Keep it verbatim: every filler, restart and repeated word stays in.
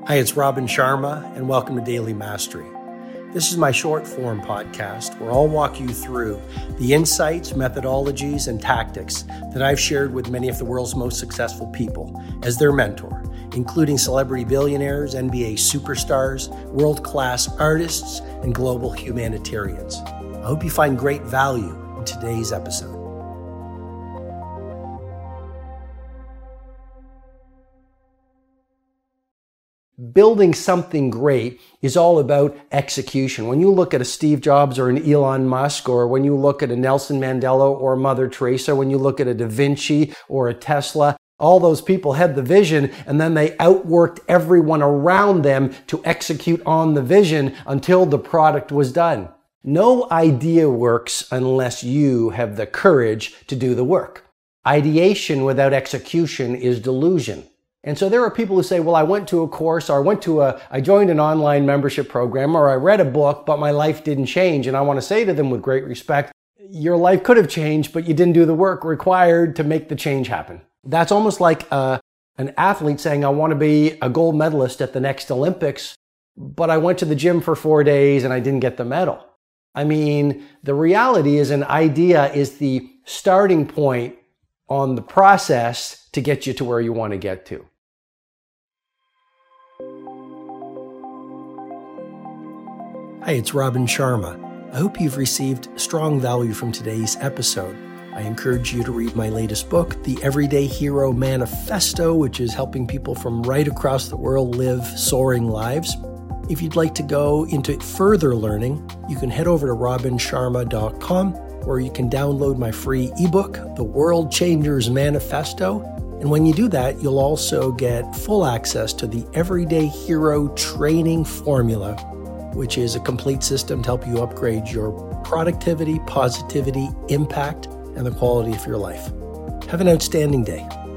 Hi, it's Robin Sharma, and welcome to Daily Mastery. This is my short form podcast where I'll walk you through the insights, methodologies, and tactics that I've shared with many of the world's most successful people as their mentor, including celebrity billionaires, N B A superstars, world-class artists, and global humanitarians. I hope you find great value in today's episode. Building something great is all about execution. When you look at a Steve Jobs or an Elon Musk, or when you look at a Nelson Mandela or Mother Teresa, when you look at a Da Vinci or a Tesla, all those people had the vision and then they outworked everyone around them to execute on the vision until the product was done. No idea works unless you have the courage to do the work. Ideation without execution is delusion. And so there are people who say, well, I went to a course, or I went to a, I joined an online membership program, or I read a book, but my life didn't change. And I want to say to them with great respect, your life could have changed, but you didn't do the work required to make the change happen. That's almost like uh, an athlete saying, I want to be a gold medalist at the next Olympics, but I went to the gym for four days and I didn't get the medal. I mean, the reality is an idea is the starting point on the process to get you to where you want to get to. Hi, it's Robin Sharma. I hope you've received strong value from today's episode. I encourage you to read my latest book, The Everyday Hero Manifesto, which is helping people from right across the world live soaring lives. If you'd like to go into further learning, you can head over to robin sharma dot com, where you can download my free ebook, The World Changers Manifesto. And when you do that, you'll also get full access to the Everyday Hero Training Formula, which is a complete system to help you upgrade your productivity, positivity, impact, and the quality of your life. Have an outstanding day.